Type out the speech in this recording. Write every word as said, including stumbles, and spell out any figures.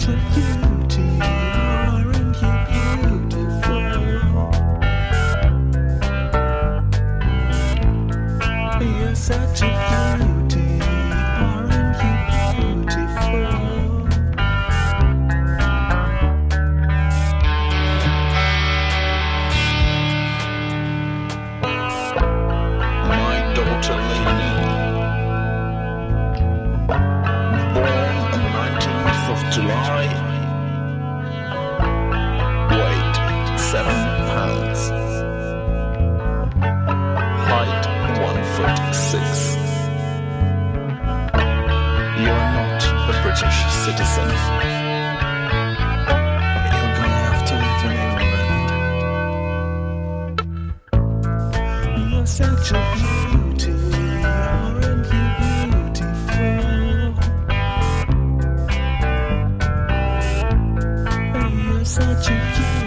such a beauty, aren't you beautiful? You're such a beauty, aren't you beautiful? My daughter Lainey, born on the nineteenth of July, weight seven pounds, height one foot six. You're not a British citizen, but you're gonna have to live in England. You're such a beauty, aren't you beautiful? You're such a beauty.